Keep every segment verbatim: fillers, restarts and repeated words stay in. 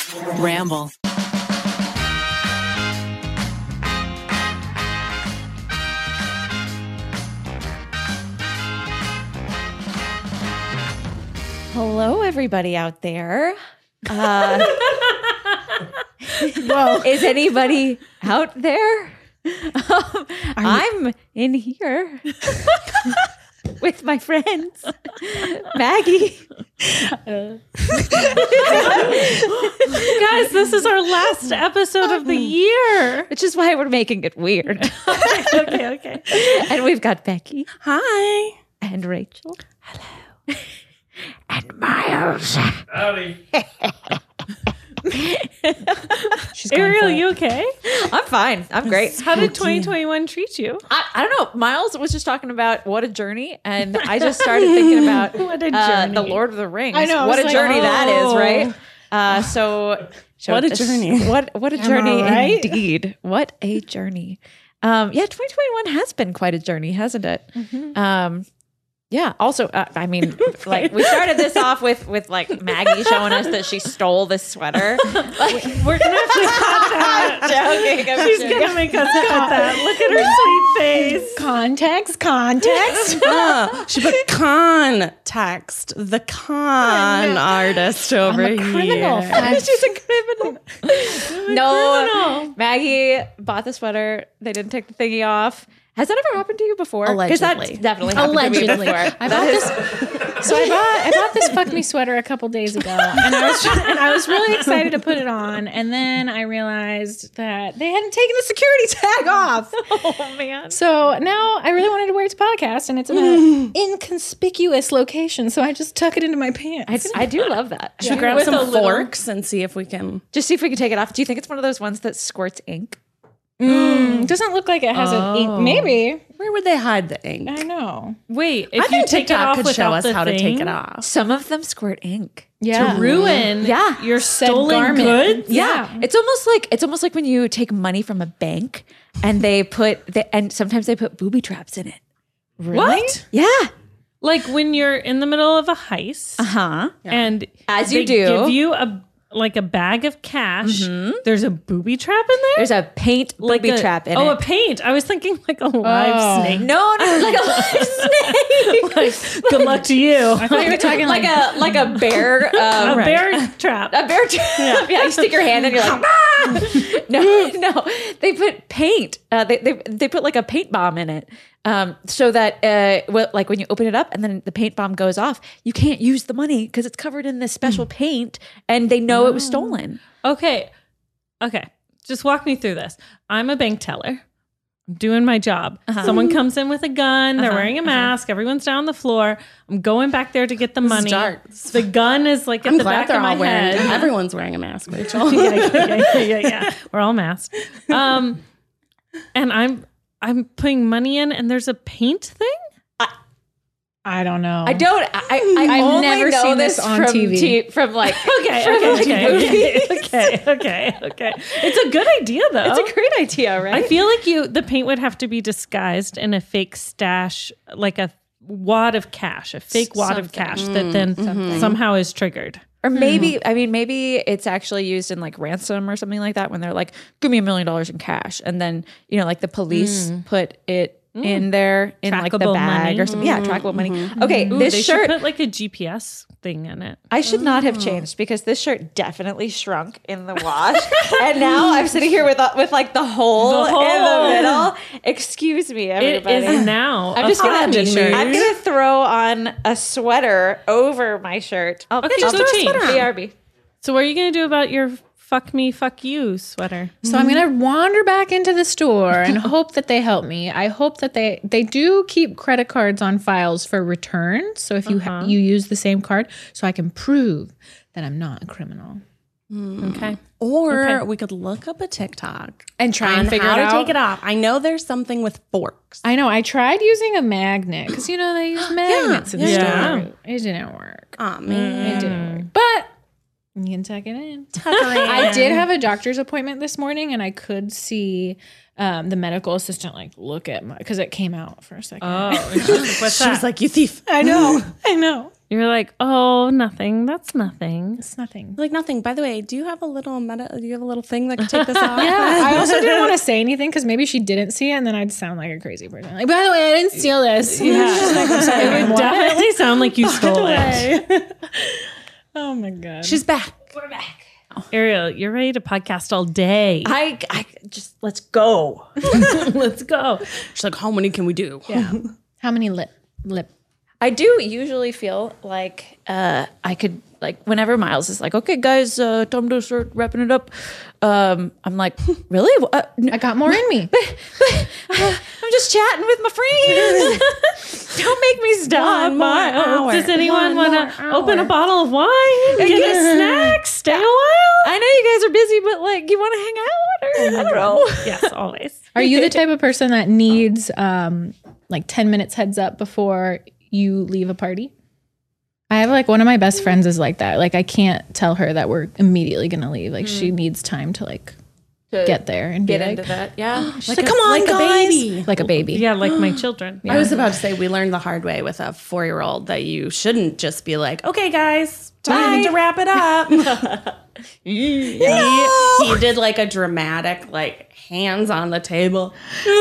Ramble. Hello, everybody out there. Uh, well, is anybody out there? Um, I'm in here with my friends, Maggie. Guys, this is our last episode of the year. Which is why we're making it weird. okay, okay. And we've got Becky. Hi. And Rachel. Hello. And Miles. Howdy. She's Ariel, you okay? I'm fine. I'm great. How did twenty twenty-one treat you? I, I don't know. Miles was just talking about what a journey, and I just started thinking about what a uh, journey. the Lord of the Rings. I know. I What a was journey like, that is, oh. right? Uh, so, so What a journey. What what a Am I journey right? indeed. What a journey. Um, yeah, twenty twenty-one has been quite a journey, hasn't it? Mm-hmm. Um, yeah. Also, uh, I mean, like we started this off with with like Maggie showing us that she stole this sweater. Like, We're gonna have to cut that. I'm joking. I'm She's joking. gonna make us cut that. Look at her sweet face. Context, context. Uh, she put context, the con artist over I'm a criminal. here. She's a criminal. No, Maggie bought the sweater. They didn't take the thingy off. Has that ever happened to you before? 'Cause Allegedly. that's definitely happened to me Allegedly. before. I That bought is- this. So I bought I bought this fuck me sweater a couple days ago, and I was and I was really excited to put it on, and then I realized that they hadn't taken the security tag off. Oh man. So now I really wanted to wear it to podcast, and it's in an inconspicuous location, so I just tuck it into my I, pants. I do love that. Should we grab With some a little- forks and see if we can? Just see if we can take it off. Do you think it's one of those ones that squirts ink? Mm, doesn't look like it has an ink. Maybe. Where would they hide the ink? I know. Wait, if I you think take it TikTok off could show without us the how to take thing, it off. Some of them squirt ink. Yeah. to ruin Yeah. your Said stolen garment. goods. Yeah. Yeah. It's almost like it's almost like when you take money from a bank and they put the, and sometimes they put booby traps in it. What? Yeah. Like when you're in the middle of a heist Uh-huh. and As you they do. give you a like a bag of cash. There's a booby trap in there. There's a paint like booby a, trap in oh, it. a paint. I was thinking like a live Oh. snake. No, no, like a live snake. Like, good luck to you. I thought you were talking like like, a like a bear. a Um, bear trap. a bear trap. Yeah. You stick your hand in, you're like, ah! no, no. They put paint. Uh, they they they put like a paint bomb in it, um, so that uh, well, like when you open it up and then the paint bomb goes off, you can't use the money because it's covered in this special paint, and they know it was stolen. Okay. Okay. Just walk me through this. I'm a bank teller. I'm doing my job. Someone comes in with a gun. They're wearing a mask. Everyone's down on the floor. I'm going back there to get the This is money. dark. The gun is like at I'm the glad back they're of my all wearing. head. Everyone's wearing a mask, Rachel. yeah, yeah, yeah, yeah, yeah, yeah. We're all masked. Um, and I'm I'm putting money in, and there's a paint thing. I don't know. I don't. I, I I've only never know seen this this on from T V. T- from like Okay, from okay, like okay, movies. okay, okay, okay. It's a good idea, though. It's a great idea, right? I feel like you the paint would have to be disguised in a fake stash, like a wad of cash, a fake wad of Something. cash that then somehow is triggered. Or maybe, I mean, maybe it's actually used in like ransom or something like that when they're like, give me a million dollars in cash. And then, you know, like the police put it in there in like the Trackable bag money. or something. Yeah, trackable money. Okay, Ooh, this they shirt, should put like a G P S thing in it. I should not have changed because this shirt definitely shrunk in the wash. And now I'm sitting here with, with like the hole, The in hole. the middle. Excuse me, It everybody. is now. I'm a just gonna, Fendi shirt. I'm gonna throw on a sweater over my shirt. I'll, Okay, I'll go throw a change. sweater on. B R B. So what are you gonna do about your fuck me, fuck you sweater? So I'm gonna wander back into the store and hope that they help me. I hope that they they do keep credit cards on files for returns. So if you ha- you use the same card, so I can prove that I'm not a criminal Okay. Or Okay. we could look up a TikTok and try on and figure how it to out. take it off. I know there's something with forks. I know. I tried using a magnet because you know they use magnets in the yeah. store. It didn't work. Oh man. It didn't work. But you can tuck it in. I did have a doctor's appointment this morning, and I could see um, the medical assistant like look at my because it came out for a second. Oh, and she's like, what's She that? was like, "You thief." I know. I know. You're like, oh, nothing. That's nothing. It's nothing. Like nothing. By the way, do you have a little meta? Do you have a little thing that can take this off? Yeah, I also didn't want to say anything because maybe she didn't see it, and then I'd sound like a crazy person. Like, by the way, I didn't steal this. Yeah. She's like, I'm sorry, It ma'am, would what? definitely sound like you stole it. Oh my god. She's back. Ariel, you're ready to podcast all day. I, I just let's go. Let's go. She's like, how many can we do? Yeah. How many lip lip? I do usually feel like uh, I could, like, whenever Miles is like, okay, guys, uh, time to start wrapping it up. Um, I'm like, really? Uh, n- I got more in me. I'm just chatting with my friends. Don't make me stop, One more Miles. hour. Does anyone One want to more open a hour. bottle of wine? Get a snack? Stay a while? I know you guys are busy, but like, you want to hang out? Or, I don't know. Yes, always. Are you the type of person that needs um like ten minutes heads up before you leave a party? I have like one of my best friends is like that. Like I can't tell her that we're immediately gonna leave. Like she needs time to like To get there and get be into like, that. Yeah. Like, come on, like guys. a baby. like a baby. Yeah, like my children. I was about to say we learned the hard way with a four-year-old that you shouldn't just be like, okay, guys, time to wrap it up. he, he did like a dramatic, like hands on the table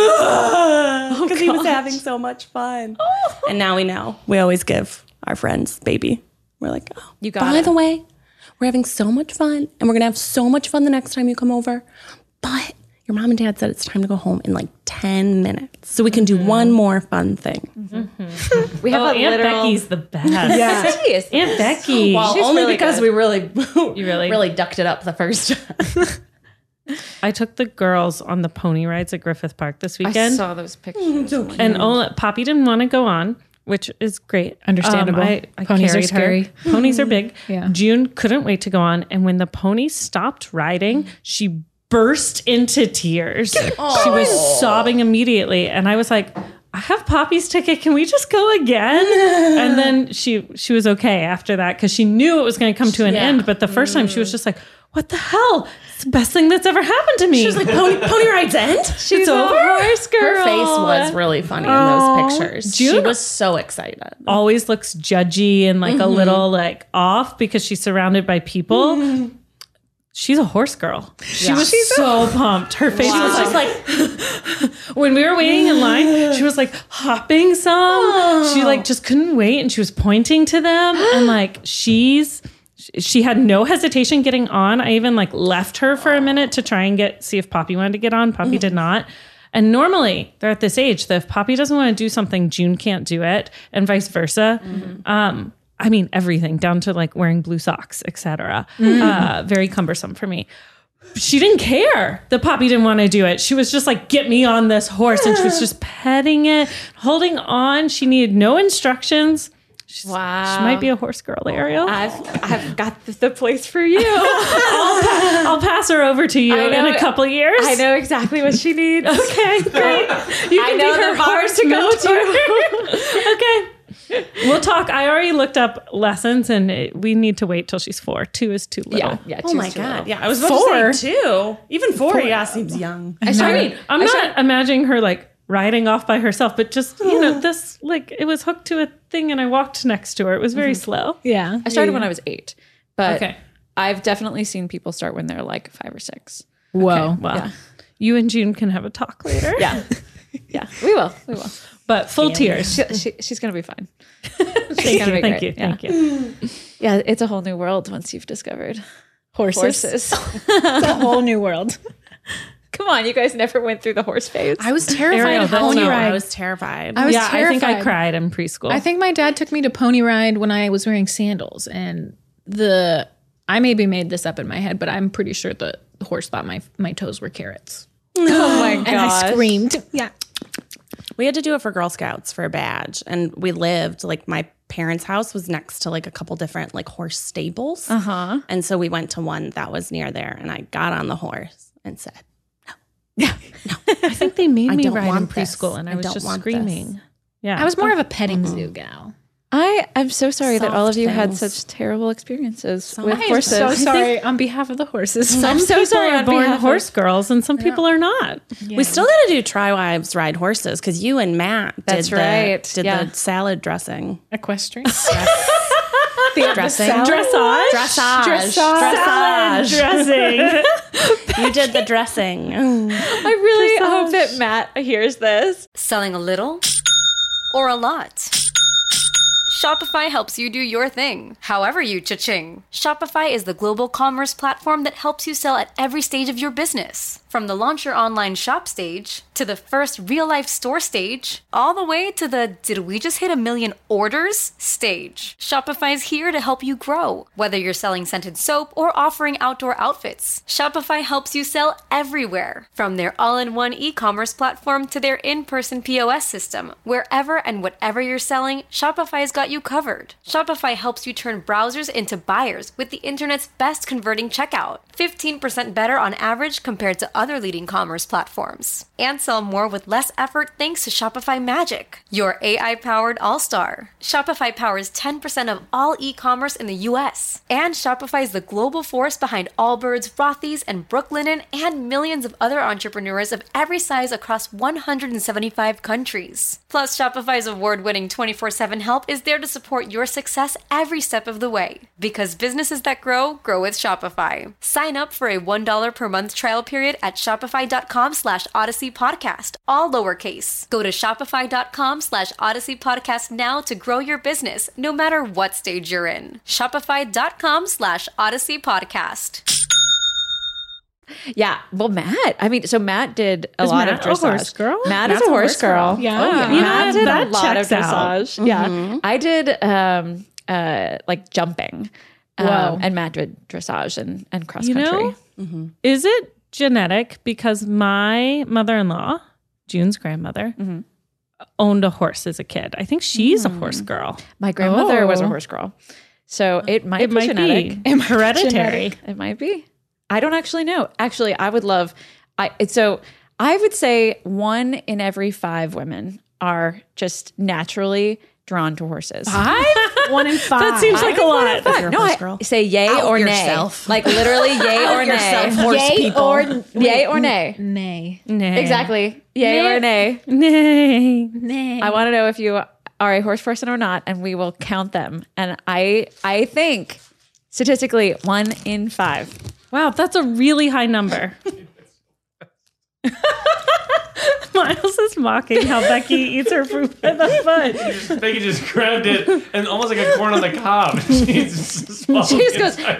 because he was having so much fun. And now we know. We always give our friends baby. We're like, oh, You got by it. the way, we're having so much fun, and we're gonna have so much fun the next time you come over. But your mom and dad said it's time to go home in like ten minutes, so we can do one more fun thing. We have Oh, a Aunt literal. Becky's the best. Yeah. She is. Aunt Becky. Well, She's only really because good. we really, You really- really ducked it up the first time. I took the girls on the pony rides at Griffith Park this I weekend. saw those pictures. And only, Poppy didn't want to go on, which is great. Understandable. Um, I, I Ponies are carried her. scary. Ponies are big. Yeah. June couldn't wait to go on. And when the pony stopped riding, she burst into tears. She was sobbing immediately. And I was like, I have Poppy's ticket. Can we just go again? And then she she was okay after that because she knew it was going to come to an end. But the first time she was just like, what the hell? It's the best thing that's ever happened to me. She's like, pony, pony rides end? She's over. Horse girl. Her face was really funny in Oh, those pictures. June- She was so excited. always looks judgy and like a little like off because she's surrounded by people. She's a horse girl. She was so pumped. Her face was just like when we were waiting in line, she was like hopping some. She like just couldn't wait and she was pointing to them and like she's she had no hesitation getting on. I even like left her for a minute to try and get see if Poppy wanted to get on. Poppy did not. And normally they're at this age that if Poppy doesn't want to do something, June can't do it, and vice versa. Um, I mean everything down to like wearing blue socks, et cetera. Uh, very cumbersome for me. She didn't care that Poppy didn't want to do it. She was just like, get me on this horse. And she was just petting it, holding on. She needed no instructions. She's, Wow. She might be a horse girl, Ariel. I've I've got the, the place for you. I'll pass her over to you I know- in a couple years. I know exactly what she needs. Okay, great. You I can know be her the bars horse to go mentor. Okay. We'll talk. I already looked up lessons and it, we need to wait till she's four. Two is too little. Yeah, yeah. Oh two's my too God. little. Yeah, I was about Four? to say two. Even four, yeah, seems young. I started. I'm I not started- imagining her like riding off by herself, but just, you know, this like it was hooked to a thing and I walked next to her. It was very slow. Yeah. I started when I was eight, but Okay. I've definitely seen people start when they're like five or six. Whoa. Well, Yeah. you and June can have a talk later. Yeah, yeah. We will. We will. But full tears. She, she, she's gonna be fine. Thank gonna you. be Thank great. you. Yeah. Thank you. Yeah, it's a whole new world once you've discovered Horses. horses. It's a whole new world. Come on, you guys never went through the horse phase. I was terrified Ariel, of that's pony not- ride. I was terrified. I was yeah, terrified. I think I cried in preschool. I think my dad took me to pony ride when I was wearing sandals, and the I maybe made this up in my head, but I'm pretty sure the horse thought my my toes were carrots, oh my and I screamed. Yeah. We had to do it for Girl Scouts for a badge, and we lived like my parents' house was next to like a couple different like horse stables. Uh huh. And so we went to one that was near there, and I got on the horse and said, I think they made I me don't ride in want this. preschool and I, I was don't just want screaming. this. Yeah. I was more of a petting zoo gal. I am so sorry that all of Soft you had things. such terrible experiences with I am horses. so sorry on behalf of the horses. Some so people sorry are on born behalf of- horse girls and some people are not. We still got to do Try Wives Ride Horses because you and Matt did, That's the, right. did Yeah. the salad dressing. Equestrian. the dressing. Dressage. Dressage. Dressage. Dressing. You did the dressing. I really hope that Matt hears this. Selling a little or a lot? Shopify helps you do your thing, however you cha-ching. Shopify is the global commerce platform that helps you sell at every stage of your business. From the launch your online shop stage, to the first real-life store stage, all the way to the did we just hit a million orders stage. Shopify's here to help you grow. Whether you're selling scented soap or offering outdoor outfits, Shopify helps you sell everywhere. From their all-in-one e-commerce platform to their in-person P O S system, wherever and whatever you're selling, Shopify's got you covered. Shopify helps you turn browsers into buyers with the internet's best converting checkout. fifteen percent better on average compared to other leading commerce platforms. And sell more with less effort thanks to Shopify Magic, your A I-powered all-star. Shopify powers ten percent of all e-commerce in the U S. And Shopify is the global force behind Allbirds, Rothy's, and Brooklinen, and millions of other entrepreneurs of every size across one hundred seventy-five countries. Plus, Shopify's award-winning twenty-four seven help is there to support your success every step of the way. Because businesses that grow, grow with Shopify. Sign up for a one dollar per month trial period at shopify.com slash Odyssey Podcast, all lowercase. Go to shopify.com slash Odyssey Podcast now to grow your business, no matter what stage you're in. Shopify.com slash Odyssey Podcast. Yeah. Well, Matt, I mean, so Matt did a Is lot Matt of a dressage. horse girl? Matt Matt's is a horse girl. Yeah. Oh, yeah. You know, Matt did that a lot of checks out. dressage. Yeah. I did um uh like jumping. Um, Whoa. and Matt did dressage and, and cross You country. know, is it genetic? Because my mother-in-law, June's grandmother, owned a horse as a kid. I think she's a horse girl. My grandmother was a Oh. horse girl. So it might It be might genetic. be hereditary. It might be. I don't actually know. Actually, I would love I so I would say one in every five women are just naturally drawn to horses. Five? One in five. That seems like a lot. You're a No, horse I girl. say yay Out or nay. yourself. Like literally yay or nay. horse Yay people. or Yay or nay. nay. Nay. Exactly. Yay or nay. Nay. Nay. I want to know if you are a horse person or not, and we will count them. And I I think statistically one in five. Wow, that's a really high number. Miles is mocking how Becky eats her fruit by the foot. Becky just grabbed it and almost like a corn on the cob. She just, swallowed She just the goes, entire-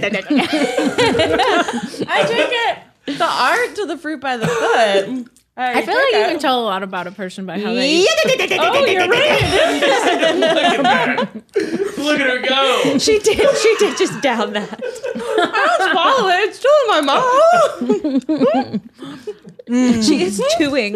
I take it. The art to the fruit by the foot. I feel like you can tell a lot about a person by how they. Oh, you're right. Look at that. Look at her go. she did. She did just down that. swallow it. It's still in my mouth. She is chewing.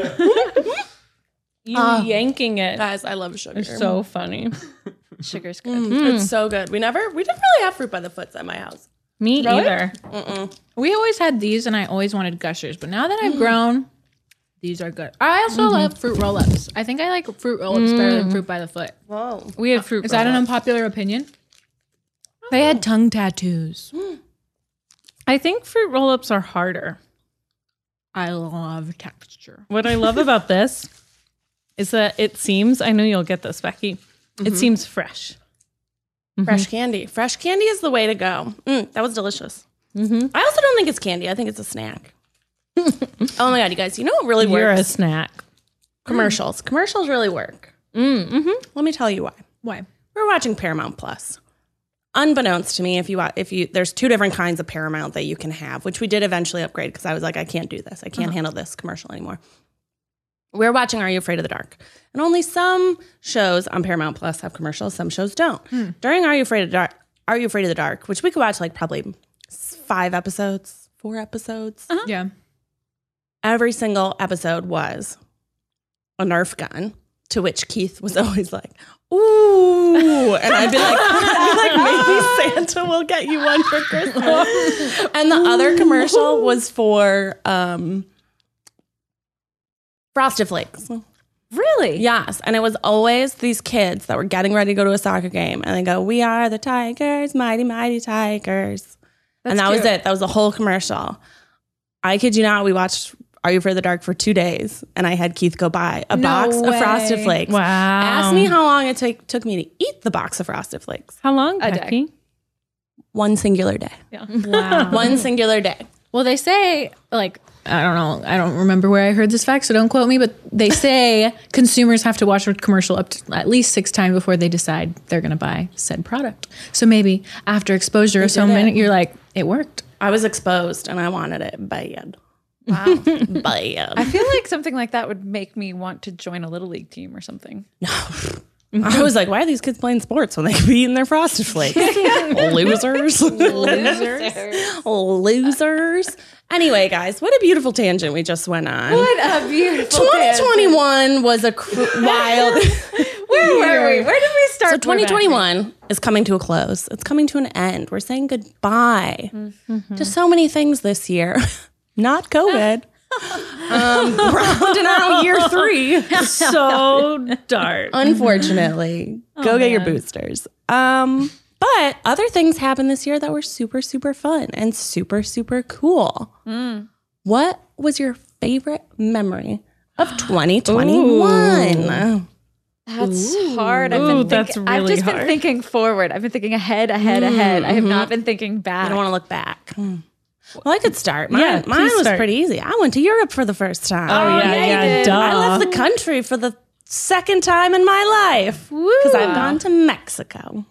You yanking it. Guys, I love sugar. It's so funny. Sugar's good. It's so good. We never, we didn't really have fruit by the foots at my house. Me either. We always had these, and I always wanted Gushers. But now that I've grown, these are good. I also love fruit roll-ups. I think I like fruit roll-ups better than fruit by the foot. Whoa. We had fruit. Is that an roll-ups. unpopular opinion? They had tongue tattoos. I think fruit roll-ups are harder. I love texture. What I love about this is that it seems, I know you'll get this, Becky. It seems fresh. Fresh candy. Fresh candy is the way to go. Mm, that was delicious. I also don't think it's candy. I think it's a snack. Oh my God, you guys, you know what really You're a works? snack. Commercials. Commercials really work. Mm-hmm. Let me tell you why. Why? We're watching Paramount Plus. Unbeknownst to me, if you wa- if you there's two different kinds of Paramount that you can have, which we did eventually upgrade because I was like, I can't do this. I can't handle this commercial anymore. We're watching Are You Afraid of the Dark? And only some shows on Paramount Plus have commercials, some shows don't. During Are You Afraid of the Dark, Are You Afraid of the Dark, which we could watch like probably five episodes, four episodes. Yeah. Every single episode was a Nerf gun, to which Keith was always like, ooh. And I'd be like, I'd be like, maybe Santa will get you one for Christmas. And the other commercial was for um, Frosted Flakes. Really? Yes. And it was always these kids that were getting ready to go to a soccer game. And they go, we are the Tigers, mighty, mighty Tigers. and that was cute. it. That was the whole commercial. I kid you not, we watched Are You for the Dark for two days. And I had Keith go buy a box way. of Frosted Flakes. Wow. Ask me how long it take, took me to eat the box of Frosted Flakes. How long, A day. Becky? One singular day. Wow. One singular day. Well, they say, like, I don't know, I don't remember where I heard this fact, so don't quote me, but they say consumers have to watch a commercial up to at least six times before they decide they're going to buy said product. So maybe after exposure of so did it. many, you're like, it worked. I was exposed and I wanted it bad. Wow. Bad. I feel like something like that would make me want to join a little league team or something. I was like, why are these kids playing sports when they could be eating their Frosted Flakes? Losers. Losers. Losers. Anyway, guys, what a beautiful tangent we just went on. What a beautiful twenty twenty-one was a cr- wild. Where were we? Where did we start? So twenty twenty-one is coming to a close. It's coming to an end. We're saying goodbye to so many things this year. Not COVID. um, rounding out year three. So dark. Unfortunately, go get your boosters. Um, but other things happened this year that were super, super fun and super, super cool. What was your favorite memory of twenty twenty-one? That's hard. I've Ooh, been think- that's I've really just been hard. thinking forward. I've been thinking ahead, ahead, ahead. I have not been thinking back. I don't want to look back. Well, I could start. Mine, Yeah, mine please was start. pretty easy. I went to Europe for the first time. Oh, yeah, yeah, you yeah, did. duh. I left the country for the second time in my life because I've gone to Mexico.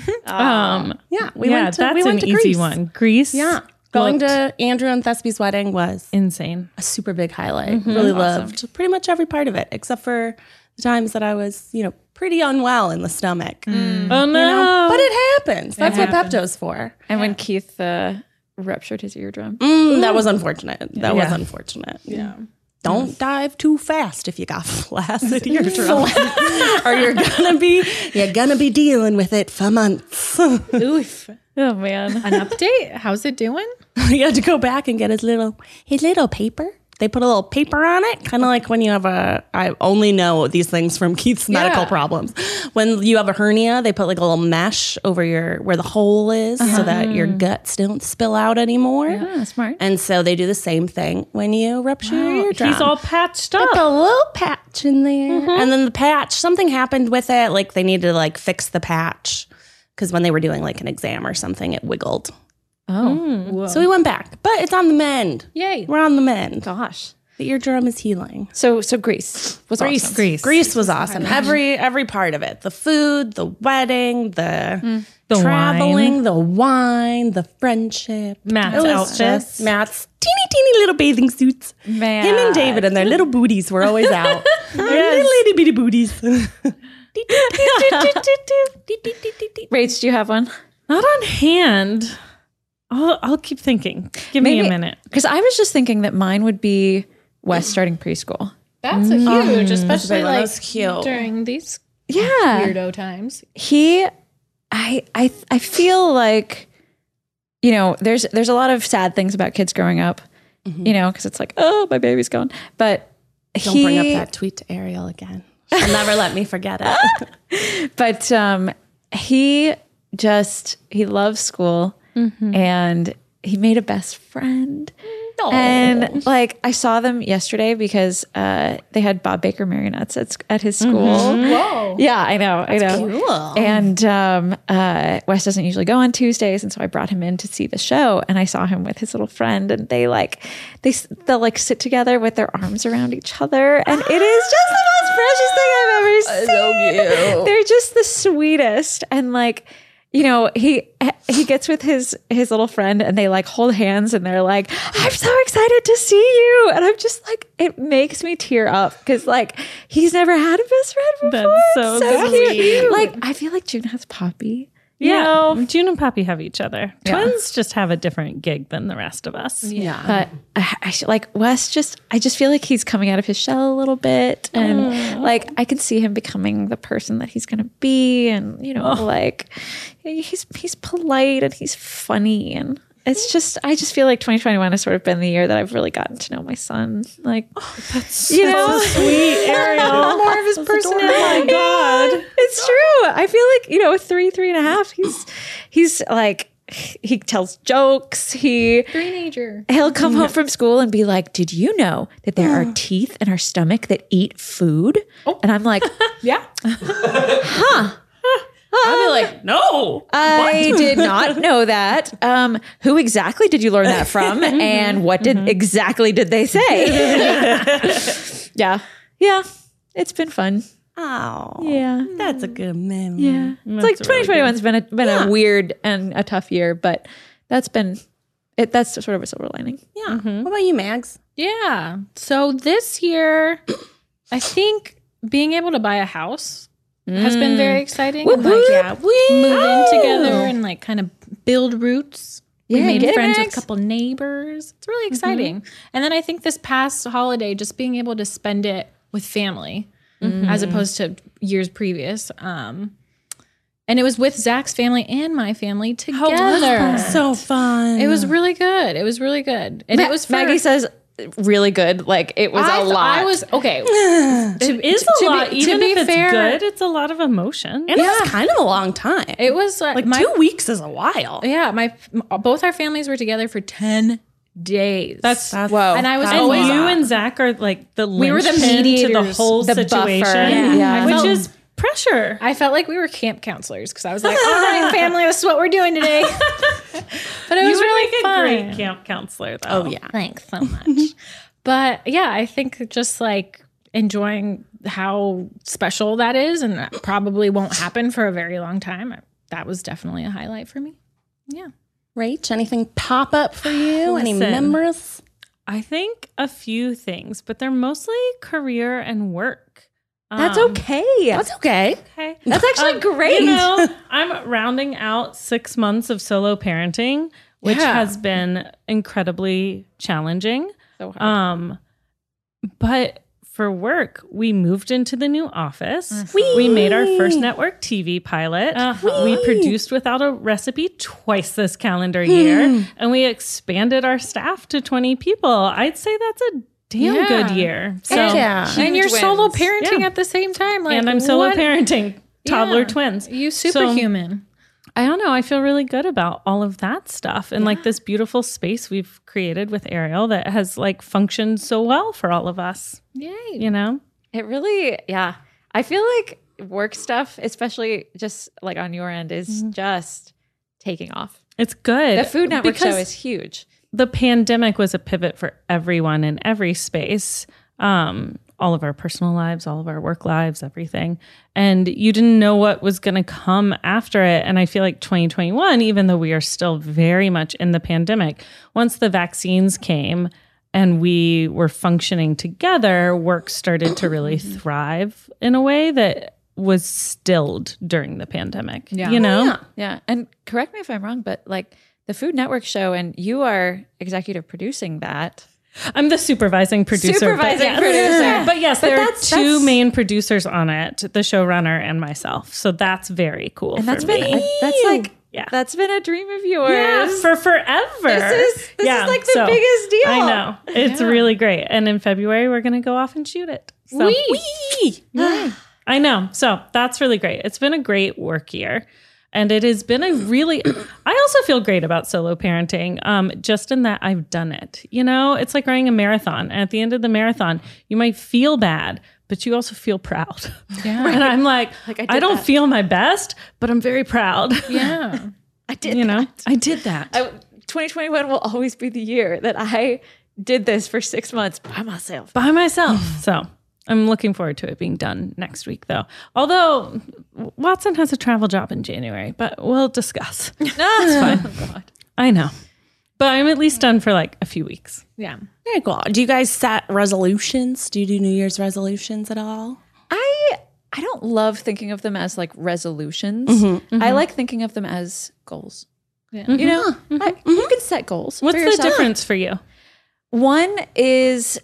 um, Yeah, we yeah, went to that's we went an to easy Greece. one. Greece. Yeah, going looked to Andrew and Thespi's wedding was insane. a super big highlight. Really loved pretty much every part of it, except for the times that I was, you know, pretty unwell in the stomach. Oh no! You know? But it happens. That's what Pepto's for. And when Keith uh, ruptured his eardrum. Mm, that was unfortunate. That was Yeah. unfortunate. Yeah. Don't dive too fast if you got flaccid eardrum, or you're gonna be you're gonna be dealing with it for months. Oof. Oh man. An update? How's it doing? He had to go back and get his little his little paper. They put a little paper on it, kind of like when you have a. I only know these things from Keith's medical problems. When you have a hernia, they put like a little mesh over your where the hole is, so that your guts don't spill out anymore. Oh, smart. And so they do the same thing when you rupture your eardrum. He's all patched Put up. a little patch in there, and then the patch. Something happened with it, like they needed to like fix the patch because when they were doing like an exam or something, it wiggled. Oh. So we went back, but it's on the mend. Yay. We're on the mend. Gosh. The eardrum is healing. So so Greece was Greece, awesome. Greece. Greece was awesome. Every every part of it. The food, the wedding, the, The traveling, wine. the wine, the friendship. Matt's It was outfits. just Matt's teeny teeny little bathing suits. Man. Him and David and their little booties were always out. Their little itty bitty booties. Rach, do you have one? Not on hand. I'll, I'll keep thinking. Give me a minute. Because I was just thinking that mine would be Wes starting preschool. That's a huge, especially big one. like That's cute. during these Yeah. weirdo times. He I I I feel like you know, there's there's a lot of sad things about kids growing up. You know, because it's like, oh, my baby's gone. But Don't he, bring up that tweet to Ariel again. She'll never let me forget it. But um, he just he loves school, and he made a best friend. And like I saw them yesterday because uh, they had Bob Baker marionettes at, at his school. Whoa. Yeah, I know, I know. Cool. And um, uh, Wes doesn't usually go on Tuesdays, and so I brought him in to see the show. And I saw him with his little friend, and they like they s- they'll like sit together with their arms around each other, and it is just the most precious thing I've ever seen. So cute. They're just the sweetest, and like. You know, he he gets with his his little friend and they like hold hands and they're like, I'm so excited to see you. And I'm just like, it makes me tear up because like he's never had a best friend before. That's so It's sweet. cute. Like I feel like June has Poppy. You Yeah. know? June and Poppy have each other. Twins just have a different gig than the rest of us. Yeah. But I, I should- like Wes, just I just feel like he's coming out of his shell a little bit, and like I can see him becoming the person that he's gonna be, and you know, like he's he's polite and he's funny, and it's just I just feel like twenty twenty-one has sort of been the year that I've really gotten to know my son, like you know, Sweet Ariel. more of his personality. Oh my God. It's true. I feel like, you know, three, three and a half, he's he's like he tells jokes. He Teenager. he'll come home from school and be like, "Did you know that there are teeth in our stomach that eat food?" And I'm like, Yeah. I'd be like, no. I did not know that. Um, who exactly did you learn that from? And what did exactly did they say? yeah. Yeah. It's been fun. Oh, Yeah. that's a good memory. Yeah. It's like twenty twenty-one's been a been Yeah. a weird and a tough year, but that's been it that's sort of a silver lining. Yeah. What about you, Mags? Yeah. So this year, I think being able to buy a house has been very exciting. And, like, Yeah. move in together and like kind of build roots. We Yeah, made get it, friends with Max. a couple neighbors. It's really exciting. And then I think this past holiday, just being able to spend it with family as opposed to years previous. Um, and it was with Zach's family and my family together. So fun. It was really good. It was really good. And Ma- it was for, Maggie says really good. Like it was I, a th- lot. I was okay. It is to a be- lot. to Even be if it's fair- good, it's a lot of emotion. and it was kind of a long time. It was uh, like my, two weeks is a while. Yeah, my both our families were together for ten days. That's Whoa. and I was That and always you and Zach are like the We were the linchpin to the mediators, whole the buffer. situation, Yeah. which I felt- is pressure. I felt like we were camp counselors because I was like, "All right, family, this is what we're doing today." But it You was would really make a fun. great camp counselor, though. Oh yeah. Thanks so much. But yeah, I think just like enjoying how special that is, and that probably won't happen for a very long time. That was definitely a highlight for me. Yeah. Rach, anything pop up for you? Any Listen. memories? I think a few things, but they're mostly career and work. That's Um, okay. That's okay. Okay. That's actually great. You know, I'm rounding out six months of solo parenting, which Yeah. has been incredibly challenging. So hard. Um, but for work, we moved into the new office. We made our first network T V pilot. We produced Without a Recipe twice this calendar year, and we expanded our staff to twenty people. I'd say that's a damn Yeah. good year. So, Heck yeah. And you're Huge solo wins. parenting Yeah. at the same time. Like, and I'm solo what- parenting toddler Yeah. twins. You So- superhuman. I don't know. I feel really good about all of that stuff and like this beautiful space we've created with Ariel that has like functioned so well for all of us, Yay. you know? It really, yeah. I feel like work stuff, especially just like on your end, is just taking off. It's good. The Food Network show because is huge. the pandemic was a pivot for everyone in every space. Um, all of our personal lives, all of our work lives, everything. And you didn't know what was going to come after it. And I feel like twenty twenty-one, even though we are still very much in the pandemic, once the vaccines came and we were functioning together, work started to really thrive in a way that was stilled during the pandemic. Yeah. You know? Yeah. Yeah. And correct me if I'm wrong, but like the Food Network show, and you are executive producing that. I'm the supervising producer. Supervising but yes. producer. But yes, But there are that's- two that's- main producers on it, the showrunner and myself. So that's very cool. And that's for been, me. that's like, Yeah. that's been a dream of yours. Yeah, for forever. This is- this Yeah, is like the so biggest deal. I know. It's really great. And in February, we're going to go off and shoot it. So, Wee. I know. So that's really great. It's been a great work year. And it has been a really, I also feel great about solo parenting, um, just in that I've done it. You know, it's like running a marathon. And at the end of the marathon, you might feel bad, but you also feel proud. Yeah. And I'm like, Like, I I, did don't that. feel my best, but I'm very proud. Yeah. I did You know, that. I did that. I, twenty twenty-one will always be the year that I did this for six months by myself. By myself. So I'm looking forward to it being done next week, though. Although Watson has a travel job in January, but we'll discuss. It's fine. Oh, God. I know. But I'm at least done for like a few weeks. Yeah. Very cool. Do you guys set resolutions? Do you do New Year's resolutions at all? I I don't love thinking of them as like resolutions. Mm-hmm. I like thinking of them as goals. Yeah. You know, I- you can set goals. What's for the yourself. difference for you? One is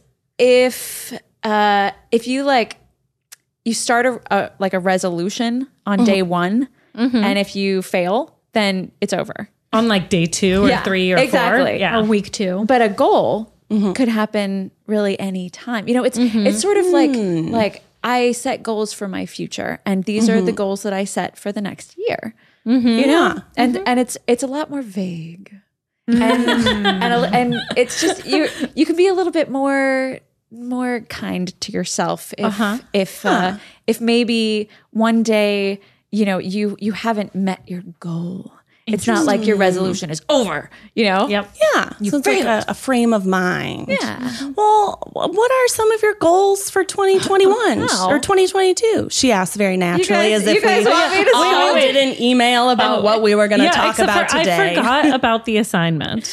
if uh if you like you start a, a like a resolution on day one, and if you fail, then it's over. On like day two or Yeah, three or exactly. four? Yeah. Or week two. But a goal could happen really any time. You know, it's it's sort of like like I set goals for my future, and these are the goals that I set for the next year. You know, and and it's it's a lot more vague, and and a- and it's just you you can be a little bit more more kind to yourself if Uh-huh. if uh, if maybe one day you know you you haven't met your goal. It's not like your resolution is over, you know. Yep. yeah. So it's like a, a frame of mind. Yeah. Well, what are some of your goals for twenty twenty-one Wow. or twenty twenty-two? She asked very naturally, guys- as if you guys we, want me to all say- did an email about what we were going to Yeah, talk except about for today. I forgot about the assignment.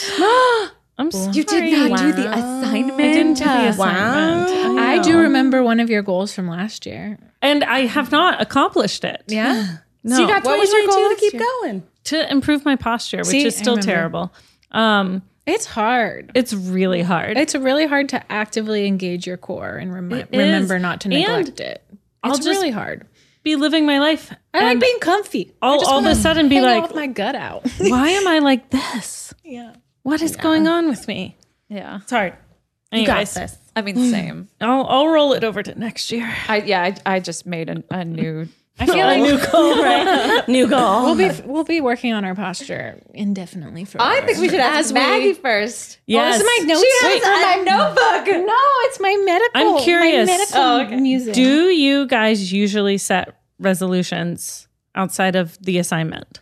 I'm sorry. You did not do the assignment. I didn't do the assignment. Wow. I do remember one of your goals from last year. And I have not accomplished it. Yeah. No. So you got What was your goal goal to last keep year? going? To improve my posture, which See, is I still remember. terrible. Um, It's hard. it's really hard. It's really hard to actively engage your core and remi- It is. remember not to And neglect it. I'll It's just really hard. be living my life. I like and being comfy. I all, just all of a wanna sudden be hang out like, with my gut out. why am I like this? yeah. What is going on with me? Yeah. It's hard. You got Anyways, this. I mean, same. I'll, I'll roll it over to next year. I yeah. I, I just made a, a new. I feel like New goal, right? New goal. we'll be we'll be working on our posture indefinitely for. I think we should ask As we- Maggie first. Yes. Oh, this is my notes. She Wait, has a notebook. no, it's my medical. I'm curious. My medical Oh, okay. music. Do you guys usually set resolutions outside of the assignment?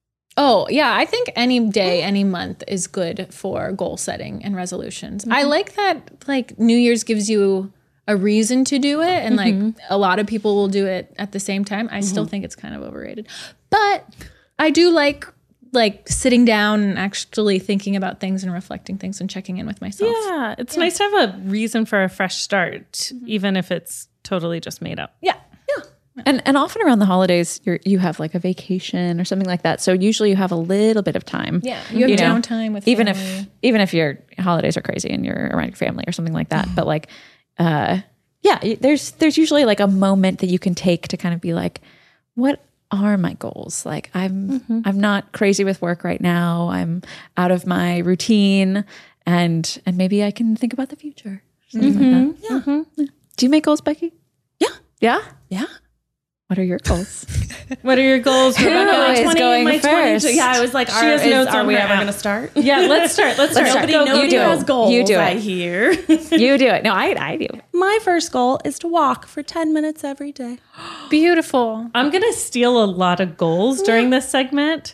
Oh, yeah. I think any day, any month is good for goal setting and resolutions. I like that, like, New Year's gives you a reason to do it. And, like, a lot of people will do it at the same time. I still think it's kind of overrated. But I do like, like, sitting down and actually thinking about things and reflecting things and checking in with myself. Yeah, it's nice to have a reason for a fresh start, even if it's totally just made up. Yeah. And and often around the holidays, you you have like a vacation or something like that. So usually you have a little bit of time. Yeah. You have know, downtime with even family. if even if your holidays are crazy and you're around your family or something like that. But like, uh, yeah, y- there's there's usually like a moment that you can take to kind of be like, what are my goals? Like I'm I'm not crazy with work right now. I'm out of my routine, and and maybe I can think about the future. Something like that. Yeah. Do you make goals, Becky? Yeah. Yeah. Yeah. What are your goals? What are your goals, Rebecca? is going my first? Yeah, I was like, She are, has is- notes are on we her ever app. going to start? Yeah, let's start. Let's start. start. Nobody, Go, nobody you do has it. goals, You do I it. hear. You do it. No, I I do. My first goal is to walk for ten minutes every day. Beautiful. I'm going to steal a lot of goals during this segment.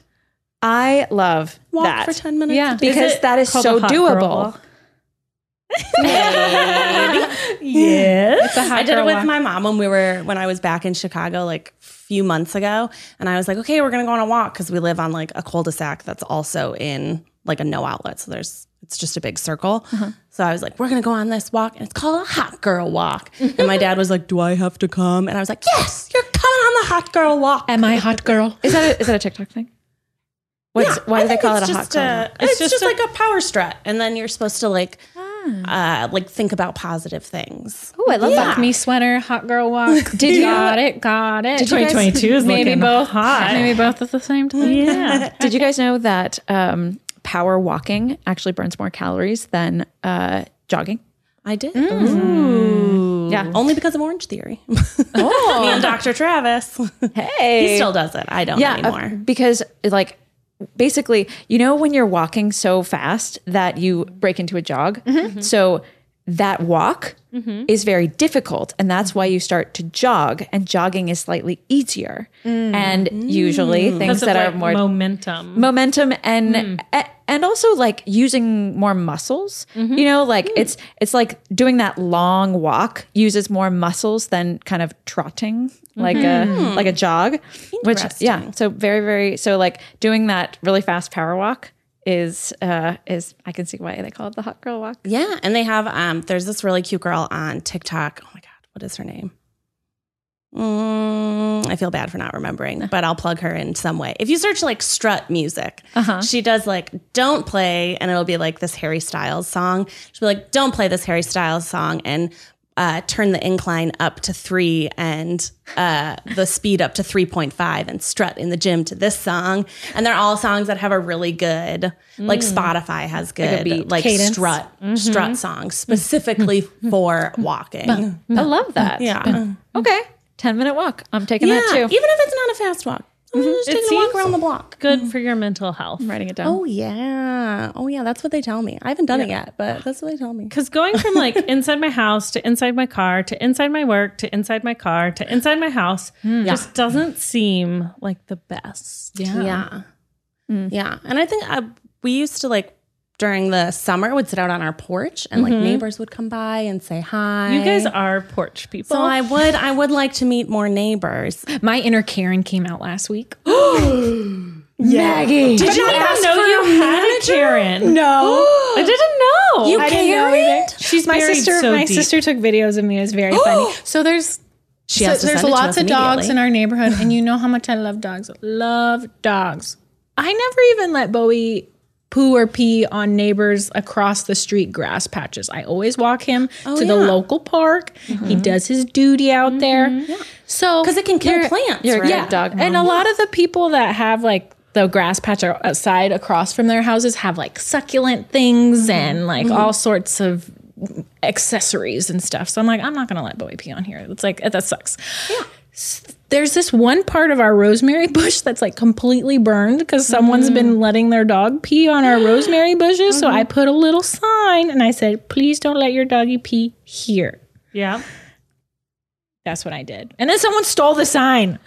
I love Walk that for ten minutes. Yeah. a day. because it that is called so a hot girl doable. walk? Yes. I did it with my mom when we were when I was back in Chicago like a few months ago, and I was like, okay, we're gonna go on a walk because we live on like a cul-de-sac that's also in like a no outlet, so there's it's just a big circle. So I was like, we're gonna go on this walk, and it's called a hot girl walk. And my dad was like, do I have to come? And I was like, yes, you're coming on the hot girl walk. Am I hot girl? Is that a, is that a TikTok thing? What's, Yeah, why I do they think call it it's a hot just girl? a- walk? It's, It's just, just a- like a power strut, and then you're supposed to like, uh, like think about positive things. Oh, I love Yeah. that. Me sweater, hot girl walk. Did you- got it? Got it. Did you guys- twenty twenty-two is maybe looking both? hot. Maybe both at the same time. Yeah. Did you guys know that um, power walking actually burns more calories than uh, jogging? I did. Yeah. Only because of Orange Theory. Oh. Me and Doctor Travis. Hey. He still does it. I don't yeah, anymore. uh, because like basically, you know, when you're walking so fast that you break into a jog. So that walk is very difficult, and that's why you start to jog. And jogging is slightly easier, and usually things Because of, that like, are more momentum. momentum and a- and also like using more muscles. You know, like it's it's like doing that long walk uses more muscles than kind of trotting like a like a jog. Which yeah, so very very so like doing that really fast power walk is uh is I can see why they call it the hot girl walk. Yeah, and they have um there's this really cute girl on TikTok. Oh my god, what is her name? Mm, I feel bad for not remembering, but I'll plug her in some way. If you search like strut music, she does like don't play, and it'll be like this Harry Styles song. She'll be like, don't play this Harry Styles song and uh, turn the incline up to three and uh, the speed up to three point five and strut in the gym to this song. And they're all songs that have a really good, like Spotify has good, beat. like, Cadence. strut, strut songs specifically for walking. I love that. Yeah. Okay. ten minute walk. I'm taking Yeah, that too. even if it's not a fast walk, I'm just It taking a walk seems around the block. Good for your mental health. I'm writing it down. Oh yeah. Oh yeah. That's what they tell me. I haven't done it yet, but that's what they tell me. Because going from like inside my house to inside my car to inside my work to inside my car to inside my house just doesn't seem like the best. Yeah. Yeah. Yeah. And I think I, we used to like during the summer would sit out on our porch and like neighbors would come by and say hi. You guys are porch people. So I would I would like to meet more neighbors. My inner Karen came out last week. Maggie. Did you even know you had a Karen? No. I didn't know. You I didn't know either. She's my buried sister. so my deep. sister took videos of me. It was very funny. So there's She so has to there's send it to lots us of dogs immediately. in our neighborhood, and you know how much I love dogs. Love dogs. I never even let Bowie poo or pee on neighbors across the street grass patches. I always walk him to the yeah. local park. He does his duty out there. So Because it can kill You're- plants. you're a right? good Yeah. dog and a mom. lot of the people that have like the grass patch outside across from their houses have like succulent things and like all sorts of accessories and stuff. So I'm like, I'm not going to let Bowie pee on here. It's like, that sucks. Yeah. There's this one part of our rosemary bush that's like completely burned because someone's been letting their dog pee on our rosemary bushes. So I put a little sign and I said, please don't let your doggy pee here. Yeah. That's what I did. And then someone stole the sign.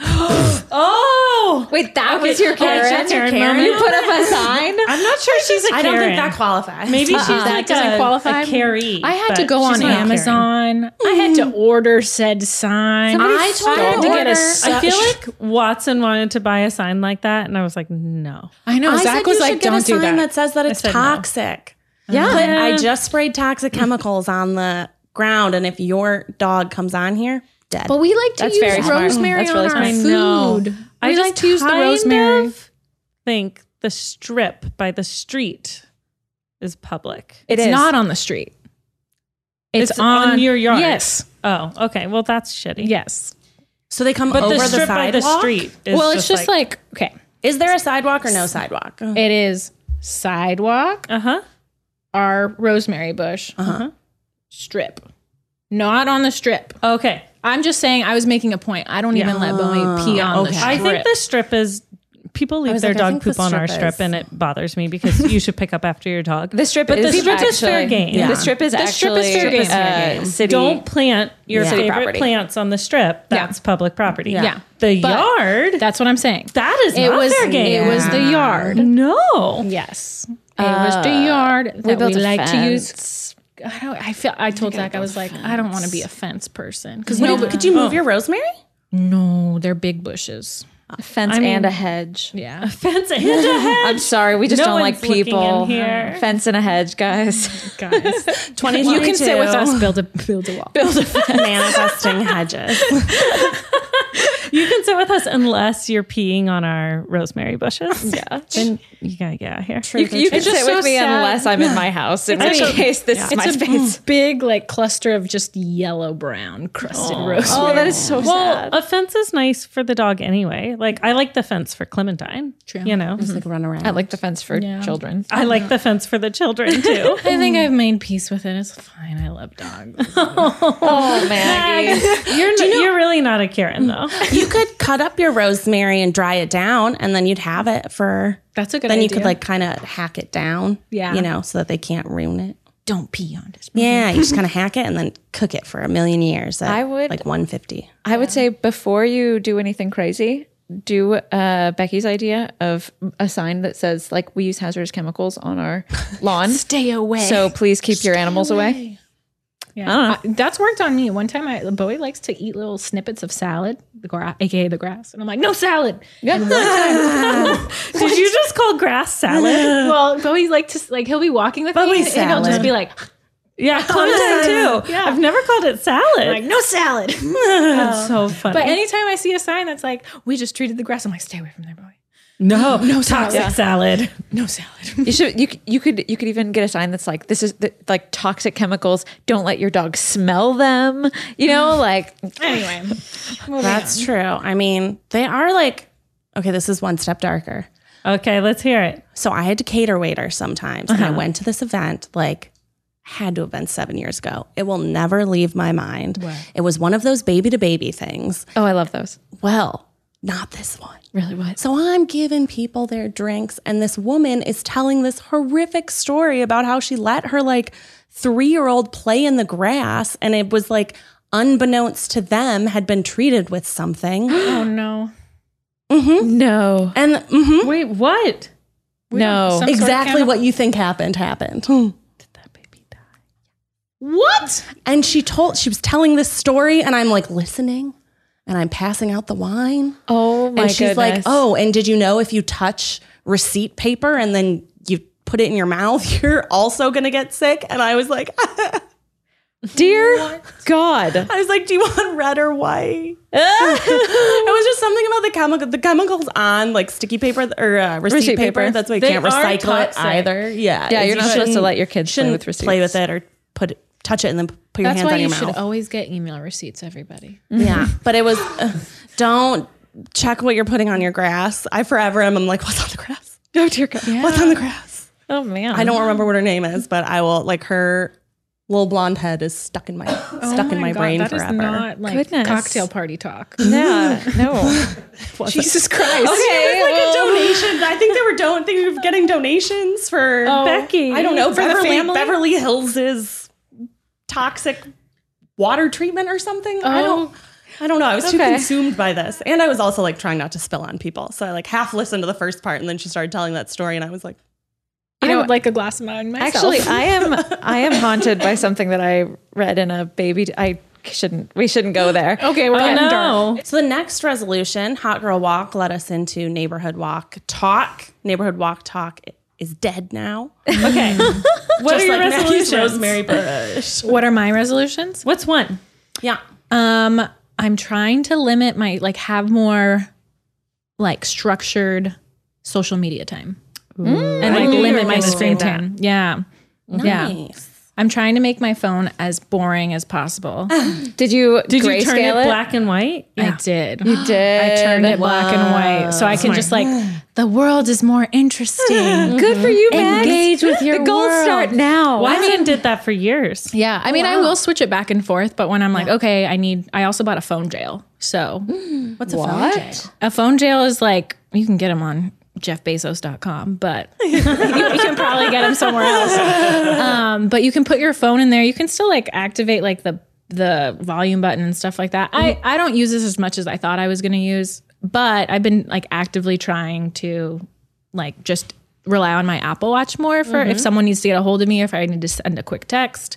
Oh. Wait, that was your Oh, Karen? that's your Karen You moment? put up a sign? I'm not sure she's a I Karen. don't think that qualifies. Maybe she's That like doesn't a, qualify. a carry. I had to but go she's on not a Karen. Amazon. I had to order said sign. Somebody I stole had to get a. order. su- I feel like Watson wanted to buy a sign like that, and I was like, no. I know. I Zach said was you like, should get "Don't a do sign that." that says that it's said no. toxic. Yeah. But I just sprayed toxic chemicals on the ground, and if your dog comes on here, dead. But we like to That's use very smart. rosemary That's really on our smart. I know. food. I We just like to use the kind rosemary. of think the strip by the street is public. It It's is. not on the street. It's, It's on your yard. Yes. Oh, okay. Well, that's shitty. Yes. so they come But over the the, strip by sidewalk. the street is Well, it's just like, okay, Is there a sidewalk or no sidewalk? it is sidewalk, uh huh. our rosemary bush, Uh-huh. strip. Not on the strip. Okay. I'm just saying I was making a point. I don't even let Bowie pee on the okay. strip. I think the strip is people leave was their like, I dog think the poop on our strip strip, is- and it bothers me because you should pick up after your dog. The strip But is the strip actually, is fair game. The strip is The actually strip is fair uh, game. city. Don't plant your City favorite property. plants on the strip. That's public property. Yeah. The But- yard. That's what I'm saying. that is It not was fair game. it was the yard. No. Yes. It was the yard that we we, built a like to use. fence. I don't. I feel. I told Zach I was like, I don't want to be a fence person because What no, did- could you move your rosemary? no, they're big bushes. A fence I mean- and a hedge. Yeah. Fence and a hedge. I'm sorry, we just No don't like one's looking people. in here. Fence and a hedge, guys. Guys, twenty you can sit with us. Build a build a wall. Build a fence. Manifesting hedges. You can sit with us unless you're peeing on our rosemary bushes. Yeah. Then you gotta get out here. You, you can It's just sit so with me sad. unless I'm in my house. In which like a- case, this is my It's a space. big like cluster of just yellow brown crusted rosemary. Oh, that is so Well, sad. a fence is nice for the dog anyway. Like I like the fence for Clementine. True. You know, Just like run around. I like the fence for Yeah. children. I like the fence for the children too. I think I've made peace with it. It's fine. I love dogs. Oh, Maggie. You're n- you're really not a Karen though. You could cut up your rosemary and dry it down, and then you'd have it for. That's a good Then idea. you could like kind of hack it down. Yeah. You know, so that they can't ruin it. don't pee on it. Yeah, you just kind of hack it and then cook it for a million years. At I would- like one fifty. I would say before you do anything crazy, do uh, Becky's idea of a sign that says, like, we use hazardous chemicals on our lawn. Stay away. So please keep your animals away. Yeah, I- that's worked on me. One time, I Bowie likes to eat little snippets of salad, the gra- aka the grass, and I'm like, no salad. And one time, Did you just call grass salad? well, Bowie like to like he'll be walking with Bowie me, and he'll just salad. be like, Yeah, Clementine too. Yeah. I've never called it salad. like no salad. That's so funny. But anytime I see a sign that's like, we just treated the grass, I'm like, stay away from there, Bowie. no, no salad. toxic salad. No salad. You should you c- you could you could even get a sign that's like, this is the, like toxic chemicals. Don't let your dog smell them. You know, like Anyway, That's true. I mean, they are like, okay, this is one step darker. Okay, let's hear it. So I had to cater waiter sometimes. And I went to this event like had to have been seven years ago. It will never leave my mind. It was one of those baby to baby things. oh, I love those. Well, not this one. Really, what? So I'm giving people their drinks, and this woman is telling this horrific story about how she let her like three-year-old play in the grass, and it was like unbeknownst to them had been treated with something. Oh no. Mm-hmm. No. And mm-hmm, Wait, what? No. Some sort of exactly chemical- what you think happened happened. What? And she told, she was telling this story, and I'm like listening, and I'm passing out the wine. Oh my And she's goodness. like, oh, and did you know if you touch receipt paper and then you put it in your mouth, you're also going to get sick? And I was like, dear God. I was like, do you want red or white? It was just something about the chemical, the chemicals on like sticky paper or uh, receipt, Receipt paper. paper. That's why you They can't are recycle it toxic. either. Yeah. Yeah, you're You not supposed to shouldn't- let your kids play shouldn't with receipts. play with it or put it, touch it and then put your That's hands why on you your should mouth. always get email receipts, everybody. Yeah, but it was, uh, don't check what you're putting on your grass. I forever am, I'm like, what's on the grass? Oh dear God. What's on the grass? Oh man. I don't remember what her name is, but I will, like, her little blonde head is stuck in my, stuck in my brain That forever. is not like Goodness. cocktail party talk. Yeah. No. Jesus Christ. Okay, it was like a donation. I think they were don- they were getting donations for Becky. I don't know, For the Beverly, family? Beverly Hills' toxic water treatment or something. I Oh. don't I don't know. I was too Okay. consumed by this. And I was also like trying not to spill on people. So I like half listened to the first part and then she started telling that story and I was like, I know, would like a glass of wine myself. Actually, I am I am haunted by something that I read in a baby. I shouldn't. We shouldn't go there. okay, we're Oh getting dark. no. so the next resolution, Hot Girl Walk, led us into Neighborhood Walk Talk. Neighborhood Walk Talk is dead now. Okay. What Just are your like Maggie's resolutions? Rosemary Bush. What are my resolutions? What's one? Yeah. Um, I'm trying to limit my like have more like structured social media time and I like knew you limit were my gonna say screen that. time. Yeah. Yeah. Nice. I'm trying to make my phone as boring as possible. Did you Did you turn grayscale it black and white? I did. You did. I turned it black and white so I can just like the world is more interesting. Good for you, Max. Engage with your The gold world. start now. Watson did that for years. Yeah, I mean, I will switch it back and forth, but when I'm like, okay, I need, I also bought a phone jail. So What's a What? phone jail? a phone jail is like, you can get them on jeff bezos dot com, but you, you can probably get them somewhere else. Um, but you can put your phone in there. You can still like activate like the the volume button and stuff like that. I, I don't use this as much as I thought I was going to use, but I've been like actively trying to like just rely on my Apple Watch more for if someone needs to get a hold of me, or if I need to send a quick text.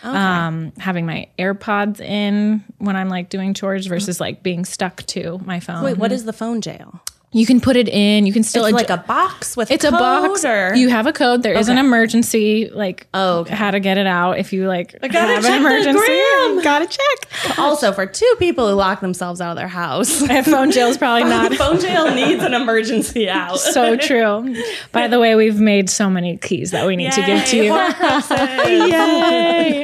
Um, having my AirPods in when I'm like doing chores versus like being stuck to my phone. Wait, what is the phone jail? You can put it in. You can still It's adj- like a box with it's code a box. or You have a code. There is an emergency, like Oh, okay. how to get it out if you like gotta have check an the emergency. gram. Gotta check. also for two people who lock themselves out of their house. And phone jail is probably not Phone jail needs an emergency out. so true. By the way, we've made so many keys that we need to give to Yay, you. Horcruxes. Yay.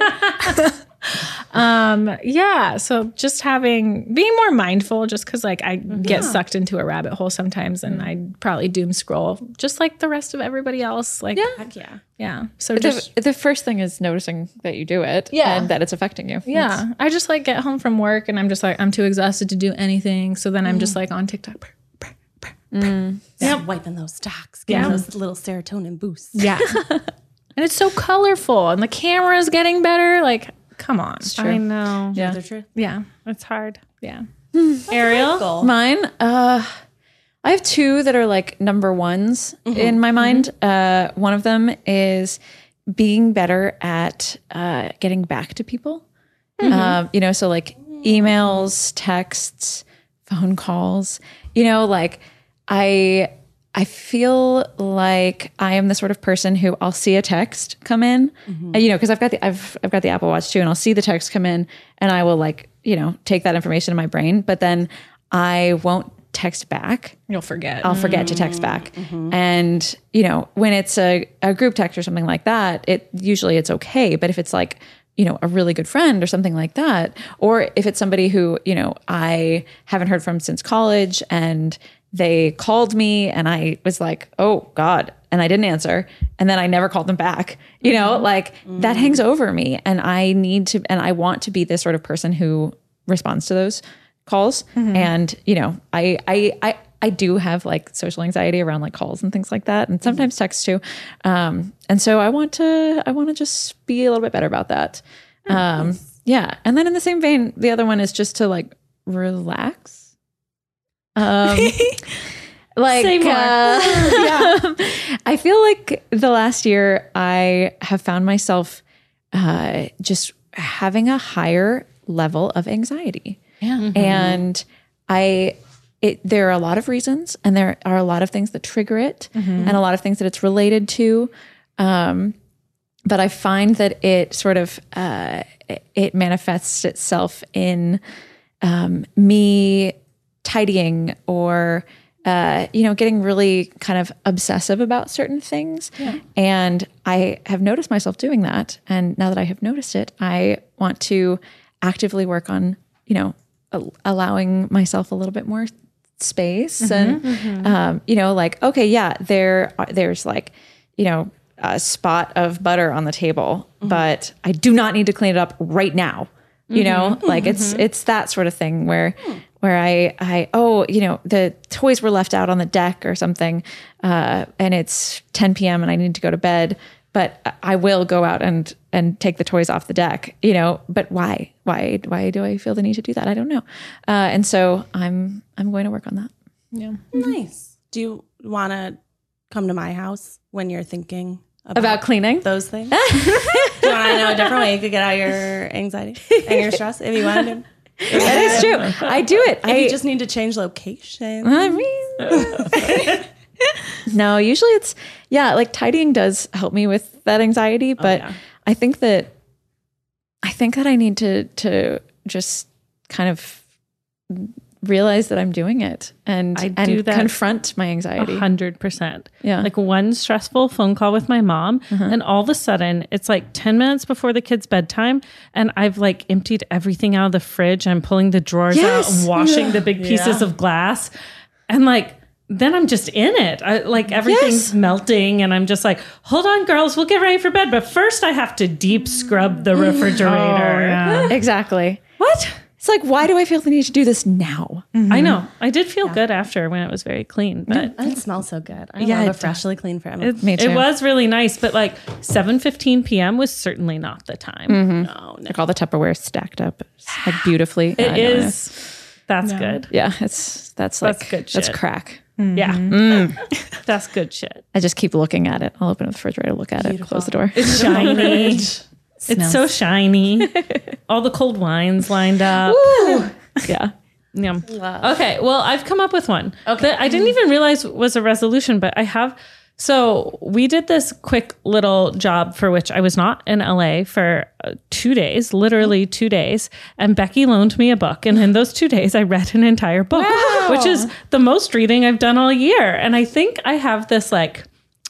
um yeah, so just having being more mindful, just because like I get sucked into a rabbit hole sometimes and I probably doom scroll just like the rest of everybody else. Like yeah, Heck yeah. yeah. So just The, the first thing is noticing that you do it Yeah. and that it's affecting you. yeah, I just like get home from work and I'm just like I'm too exhausted to do anything. So then I'm just like on TikTok. Yep. Wiping those stocks, getting Yeah. those little serotonin boosts. Yeah. And it's so colorful and the camera's getting better. Like, come on. I know. Yeah. The truth. Yeah. It's hard. Yeah. Ariel? Mine, uh, I have two that are like number ones in my mind. Uh, one of them is being better at uh, getting back to people. Um, you know, so like emails, texts, phone calls. You know, like I. I feel like I am the sort of person who I'll see a text come in, and, you know, because I've got the I've I've got the Apple Watch too, and I'll see the text come in, and I will like you know take that information in my brain, but then I won't text back. You'll forget. I'll forget to text back, and you know when it's a, a group text or something like that, it usually it's okay. But if it's like you know a really good friend or something like that, or if it's somebody who you know I haven't heard from since college and they called me and I was like, oh God. And I didn't answer. And then I never called them back. You know, like that hangs over me. And I need to, and I want to be this sort of person who responds to those calls. And, you know, I, I, I, I do have like social anxiety around like calls and things like that. And sometimes texts too. Um, and so I want to, I want to just be a little bit better about that. Um, yeah. And then in the same vein, the other one is just to like relax. Um, like, Say more. uh, yeah. I feel like the last year I have found myself, uh, just having a higher level of anxiety. Yeah. Mm-hmm. And I, it, there are a lot of reasons, and there are a lot of things that trigger it, mm-hmm. and a lot of things that it's related to. Um, but I find that it sort of, uh, it manifests itself in, um, me tidying or, uh, you know, getting really kind of obsessive about certain things. Yeah. And I have noticed myself doing that. And now that I have noticed it, I want to actively work on, you know, a- allowing myself a little bit more space. Mm-hmm, and, mm-hmm. Um, you know, like, okay, yeah, there, there's like, you know, a spot of butter on the table, mm-hmm. but I do not need to clean it up right now. You know, mm-hmm. like it's, mm-hmm. it's that sort of thing where, mm. where I, I, oh, you know, the toys were left out on the deck or something. Uh, and it's ten p.m. and I need to go to bed, but I will go out and, and take the toys off the deck, you know, but why, why, why do I feel the need to do that? I don't know. Uh, and so I'm, I'm going to work on that. Yeah. Nice. Do you want to come to my house when you're thinking about, About cleaning? those things? Do you want to know a different way you could get out your anxiety and your stress if you wanted to? That is true. I do it. If I you just need to change location. I mean, no, usually it's, yeah, like tidying does help me with that anxiety, but yeah. I think that, I think that I need to, to just kind of realize that I'm doing it and, I and do that confront my A anxiety. hundred percent. Yeah. Like one stressful phone call with my mom, and all of a sudden it's like ten minutes before the kid's bedtime, and I've like emptied everything out of the fridge. I'm pulling the drawers out Yes. and washing the big pieces of glass, and like then I'm just in it. I like everything's Yes. melting, and I'm just like, hold on, girls, we'll get ready for bed, but first I have to deep scrub the refrigerator. Exactly. What? It's like, why do I feel the need to do this now? I know. I did feel good after when it was very clean, but It smells so good. I Yeah, love it a freshly clean fridge. it, Me too. it was really nice. But like seven fifteen p.m. was certainly not the time. No, no. Like all the Tupperware stacked up like beautifully. It I know, is. That's good. Yeah, it's that's like That's good That's shit. crack. Yeah. That's good shit. I just keep looking at it. I'll open up the refrigerator, look at it, close the door. It's shiny. It's so shiny. All the cold wines lined up. Yeah. Yum. Okay. Well, I've come up with one that I didn't even realize was a resolution, but I have. So we did this quick little job for which I was not in L A for uh, two days, literally two days. And Becky loaned me a book. And in those two days, I read an entire book, which is the most reading I've done all year. And I think I have this like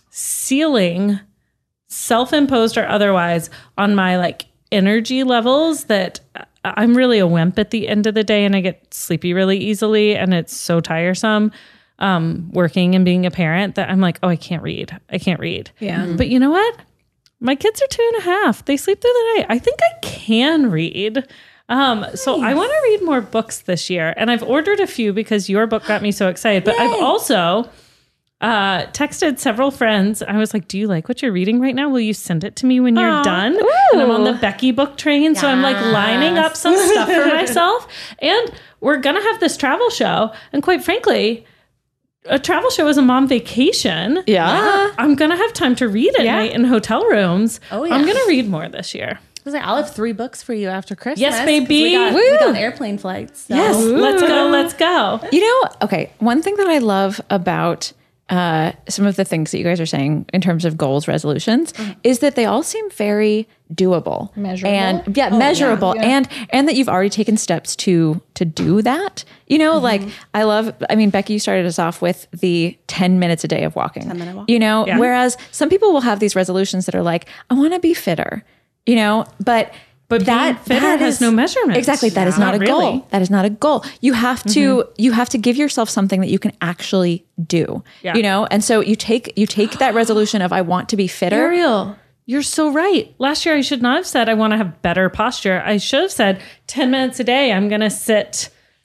ceiling, self-imposed or otherwise, on my like energy levels that I'm really a wimp at the end of the day, and I get sleepy really easily, and it's so tiresome um, working and being a parent that I'm like, oh, I can't read. I can't read. Yeah. But you know what? My kids are two and a half. They sleep through the night. I think I can read. Um, so I want to read more books this year, and I've ordered a few because your book got me so excited. But I've also uh, texted several friends. I was like, do you like what you're reading right now? Will you send it to me when you're done? And I'm on the Becky book train. So I'm like lining up some stuff for myself. And we're going to have this travel show. And quite frankly, a travel show is a mom vacation. Yeah. I'm going to have time to read at night in hotel rooms. Oh, yeah. I'm going to read more this year. I was like, I'll have three books for you after Christmas. Yes, 'cause baby. We got, Woo. we got airplane flights. So. Yes. Let's go. Let's go. You know, okay, one thing that I love about uh, some of the things that you guys are saying in terms of goals, resolutions, is that they all seem very doable, Measurable? and yeah, measurable, and and that you've already taken steps to to do that. You know, like I love. I mean, Becky, you started us off with the ten minutes a day of walking. ten minute walk. You know, Yeah. whereas some people will have these resolutions that are like, I want to be fitter. You know, but. But being fitter that has is- no measurements. Exactly. That is Yeah. not a Not goal. really. That is not a goal. You have to you have to give yourself something that you can actually do. Yeah. You know? And so you take you take that resolution of I want to be fitter. Ariel, you're so right. Last year, I should not have said I want to have better posture. I should have said ten minutes a day, I'm going to sit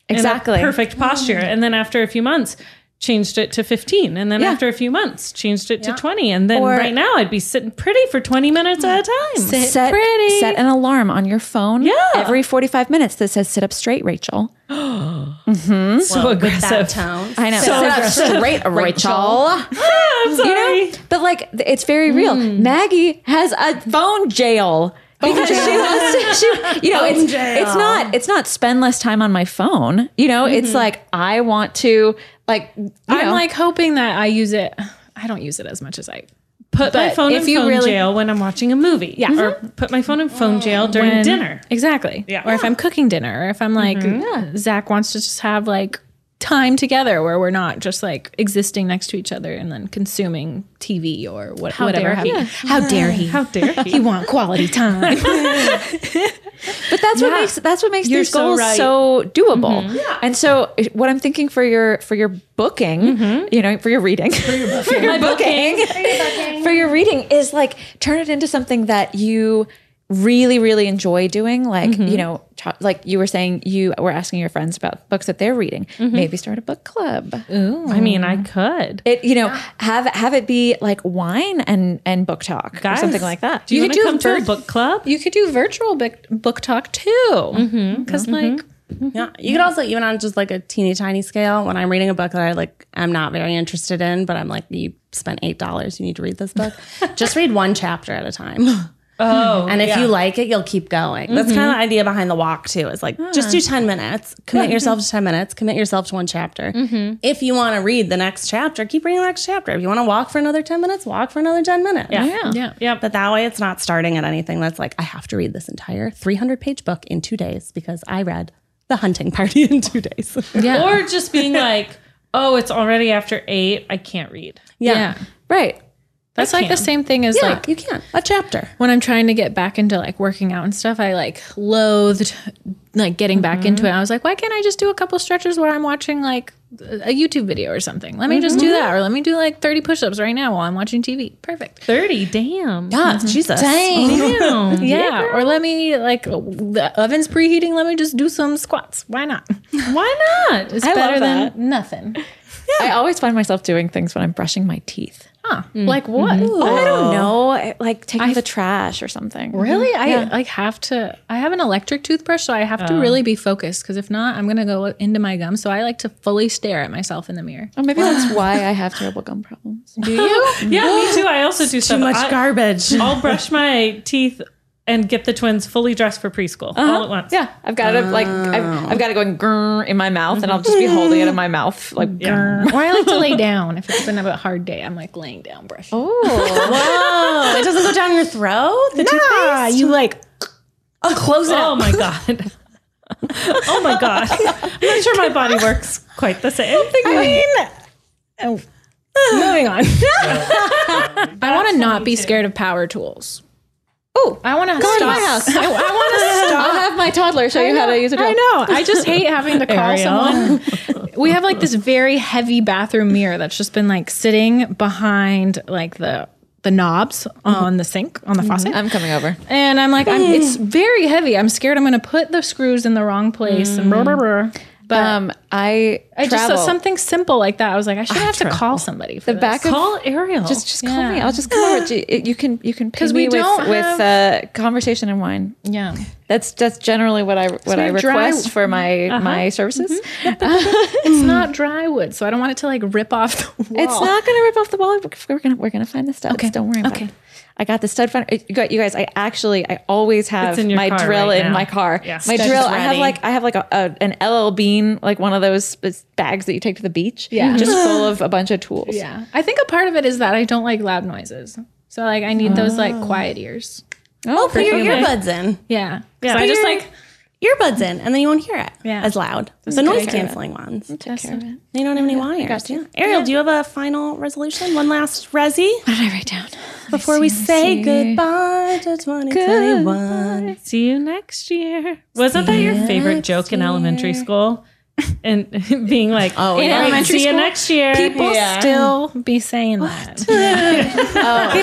Exactly. in a perfect posture. And then after a few months, changed it to fifteen. And then Yeah. after a few months, changed it to twenty. And then Or- right now I'd be sitting pretty for twenty minutes at a time. Sit set, set an alarm on your phone Yeah. every forty-five minutes that says sit up straight, Rachel. So With that aggressive. tone. I know. So sit up aggressive. straight, Rachel. I'm sorry. You know, but like it's very real. Maggie has a phone jail. Because she wants to, she, you know, it's, it's not, it's not spend less time on my phone. You know, it's like, I want to like, you I'm know, like hoping that I use it. I don't use it as much as I. Put my But phone if in you phone really- jail when I'm watching a movie. Yeah. Or put my phone in phone jail during when- dinner. Exactly. Yeah. Or if I'm cooking dinner, or if I'm like, Zach wants to just have like time together where we're not just like existing next to each other and then consuming T V or what, How whatever. dare have he. you. How dare he? How dare he? He want quality time. but that's what makes, that's what makes You're these so goals right. so doable. And so what I'm thinking for your, for your booking, you know, for your reading, for your, for your booking, for your reading is like, turn it into something that you really, really enjoy doing. Like, you know, ta- like you were saying, you were asking your friends about books that they're reading. Maybe start a book club. I mean, I could. It, you know, have have it be like wine and and book talk Guys, or something like that. Do you, You want could to do come to a vir- book club? You could do virtual book, book talk too. Because like, Yeah. You could also, even on just like a teeny tiny scale, when I'm reading a book that I like, I'm not very interested in, but I'm like, you spent eight dollars, you need to read this book. Just read one chapter at a time. Oh, And if you like it, you'll keep going. That's kind of the idea behind the walk too. Is like just do ten minutes, commit yourself to ten minutes, commit yourself to one chapter. If you want to read the next chapter, keep reading the next chapter. If you want to walk for another ten minutes, walk for another ten minutes. Yeah. yeah. Yeah. But that way, it's not starting at anything that's like I have to read this entire three hundred page book in two days because I read The Hunting Party in two days. Yeah. Or just being like, oh, it's already after eight. I can't read. yeah. Right. That's like the can. same thing as Yeah, like you can a chapter. when I'm trying to get back into like working out and stuff, I like loathed like getting back into it. I was like, why can't I just do a couple stretches where I'm watching like a YouTube video or something? Let me just do that. Or let me do like thirty push-ups right now while I'm watching T V. Perfect. thirty. Damn. God, Jesus. Damn. Yeah. Or let me like the oven's preheating. Let me just do some squats. Why not? Why not? It's I better love than that. nothing. I always find myself doing things when I'm brushing my teeth. Huh. Like what? I don't know, like taking the trash or something. Really? I like have to I have an electric toothbrush, so I have to really be focused because if not, I'm gonna go into my gum. So I like to fully stare at myself in the mirror. Or maybe that's why I have terrible gum problems. Do you? Yeah, me too. I also do Too stuff. much I, garbage. I'll brush my teeth and get the twins fully dressed for preschool all at once. Yeah, I've got it like I've, I've got it going grrr in my mouth, and I'll just be holding it in my mouth like. Yeah. Or I like to lay down. If it's been a hard day, I'm like laying down brushing. Oh, Whoa, it doesn't go down your throat? The Ah, you like Oh, close it Oh up. my god. Oh my god. I'm not sure my body works quite the same. I mean, oh, moving on. I want to not be scared of power tools. oh, I want to Go to stop. my house. I, I want to stop. I'll have my toddler show you how to use a drill. I know. I just hate having to call Ariel. someone. We have like this very heavy bathroom mirror that's just been like sitting behind like the the knobs on the sink on the faucet. I'm coming over. And I'm like, I'm, it's very heavy. I'm scared I'm going to put the screws in the wrong place and blah, blah, blah. But Um, I I just travel. saw something simple like that. I was like, I should have to call somebody for the this. back of Call Ariel. just just call Yeah. me. I'll just come over. You, you can you can pay we me with don't with have- uh, conversation and wine. Yeah. That's that's generally what I what we I have dry- request for my my services. It's not dry wood, so I don't want it to like rip off the wall. It's not going to rip off the wall. We're gonna we're gonna find the studs. Okay. Don't worry about Okay. it. I got the stud finder. You got- you guys. I actually I always have It's in your my car drill right in now. my car. Yeah. My Stud's drill. I have ready. like I have like a, a an L L Bean, like one of those bags that you take to the beach. Yeah. just full of a bunch of tools. Yeah. I think a part of it is that I don't like loud noises. So like I need those like quiet ears. Oh, Put your earbuds in. Yeah. Yeah. Yeah. I just like Earbuds in, and then you won't hear it Yeah. as loud. The noise canceling ones. take care of it. They don't have any wires. Yeah. Ariel, do you have a final resolution? One last resi What did I write down? before we say goodbye to twenty twenty-one. See you next year. Wasn't that your favorite joke in elementary school? And being like, oh, in elementary see you school, next year. people Yeah. still be saying that.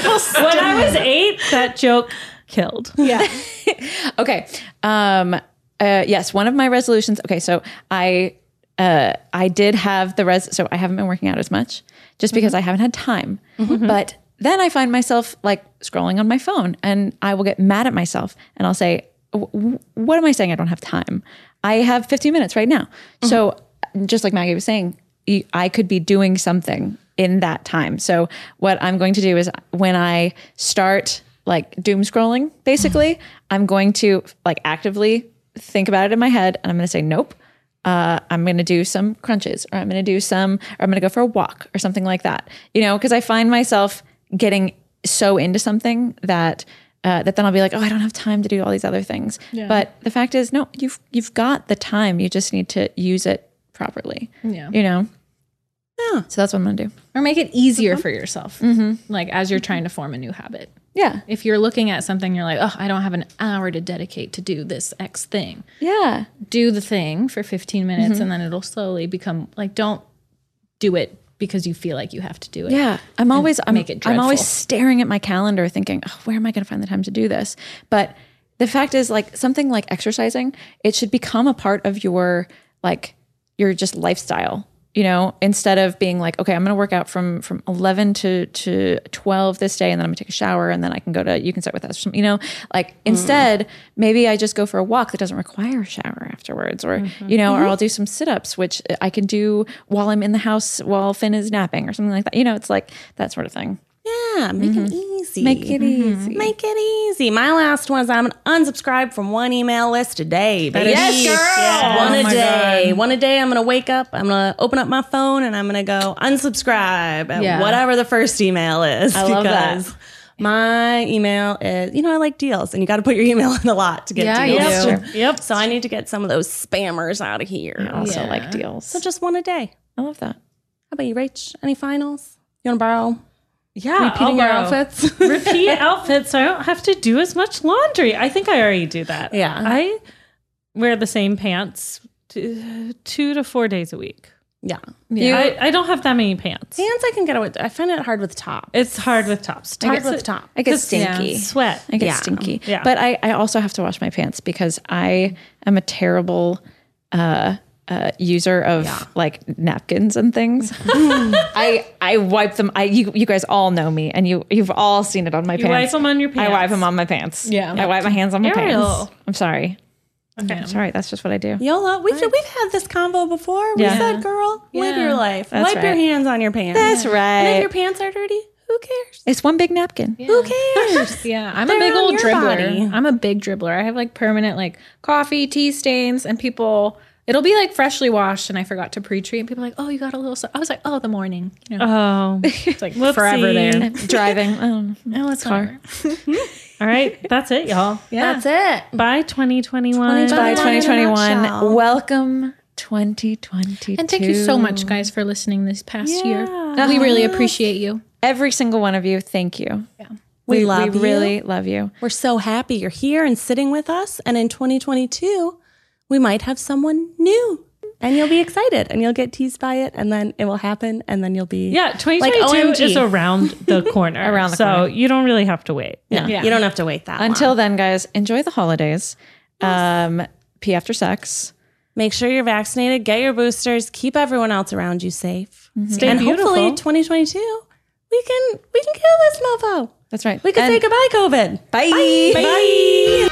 When I was eight, that joke killed. Yeah. Okay. Um, uh, yes, one of my resolutions. Okay, so I uh, I did have the res. So I haven't been working out as much just because I haven't had time. But then I find myself like scrolling on my phone, and I will get mad at myself, and I'll say, "What am I saying? I don't have time. I have fifteen minutes right now." So just like Maggie was saying, I could be doing something in that time. So what I'm going to do is when I start like doom scrolling, basically, I'm going to like actively think about it in my head, and I'm going to say, nope, uh, I'm going to do some crunches, or I'm going to do some, or I'm going to go for a walk or something like that, you know, because I find myself getting so into something that uh, that then I'll be like, oh, I don't have time to do all these other things. Yeah. But the fact is, no, you've, you've got the time. You just need to use it properly, Yeah. you know? Yeah. So that's what I'm going to do. Or make it easier for yourself. Mm-hmm. Like as you're trying to form a new habit. Yeah. If you're looking at something, you're like, oh, I don't have an hour to dedicate to do this X thing. Yeah. Do the thing for fifteen minutes mm-hmm. and then it'll slowly become like, don't do it because you feel like you have to do it. Yeah. I'm always, I'm, make it I'm always dreadful. staring at my calendar thinking, oh, where am I going to find the time to do this? But the fact is like something like exercising, it should become a part of your, like your just lifestyle. You know, instead of being like, okay, I'm going to work out from from eleven to to twelve this day, and then I'm going to take a shower, and then I can go to, you can sit with us. Or something, you know, like instead, maybe I just go for a walk that doesn't require a shower afterwards, or, mm-hmm. you know, or I'll do some sit-ups, which I can do while I'm in the house while Finn is napping or something like that. You know, it's like that sort of thing. Yeah, make mm-hmm. it easy. Make it mm-hmm. easy. Make it easy. My last one is I'm gonna unsubscribe from one email list today. Baby. Yes, girl. Yeah, one Oh a my day. God. One a day. I'm gonna wake up. I'm gonna open up my phone and I'm gonna go unsubscribe at Yeah. whatever the first email is. I love that. because my email is, you know, I like deals, and you got to put your email in a lot to get Yeah, deals. you That's do. true. Yep. So I need to get some of those spammers out of here. I also Yeah. like deals. So just one a day. I love that. How about you, Rach? Any finals? You want to borrow? Yeah. Repeating I'll your borrow. outfits? Repeat outfits so I don't have to do as much laundry. I think I already do that. Yeah. I wear the same pants t- two to four days a week. Yeah. You- I, I don't have that many pants. Pants I can get away with. I find it hard with top. It's hard with tops. I Hard get, with top. I get Just- stinky. Sweat. I get Yeah. stinky. Yeah. But I, I also have to wash my pants because I am a terrible uh, uh, user of like napkins and things. I I wipe them. I you you guys all know me, and you you've all seen it on my You pants. wipe them on your pants. I wipe them on my pants. Yeah. I wipe my hands on my Ariel. pants. I'm sorry. Okay. I'm sorry. That's just what I do. YOLO. We've we've had this convo before. We Yeah. said, "Girl, live Yeah. your life. That's Wipe your right. hands on your pants." That's And right. if your pants are dirty, who cares? It's one big napkin. Who cares? Yeah, I'm They're a big on old your dribbler. body. I'm a big dribbler. I have like permanent like coffee, tea stains, and people. It'll be like freshly washed, and I forgot to pre-treat. And people are like, "Oh, you got a little." So I was like, "Oh, the morning." You know, Oh. it's like whoopsie. forever there. Driving. Oh, Oh, it's car. All right. That's it, y'all. Yeah, That's it. Bye twenty twenty-one. By in a twenty twenty-one. nutshell. Welcome twenty twenty-two. And thank you so much, guys, for listening this past year. Yeah. We really appreciate you. Every single one of you. Thank you. Yeah. We love we you. really love you. We're so happy you're here and sitting with us. And in twenty twenty-two, we might have someone new. And you'll be excited and you'll get teased by it. And then it will happen. And then you'll be. Yeah, twenty Like twenty-two O M G. is around the corner. Around the so corner. you don't really have to wait. Yeah. Yeah. You don't have to wait that Until long. then, guys, enjoy the holidays. Um, pee after sex. Make sure you're vaccinated. Get your boosters. Keep everyone else around you safe. Stay and beautiful. hopefully twenty twenty-two, we can we can kill this mofo. That's right. We can And say goodbye, COVID. bye. Bye.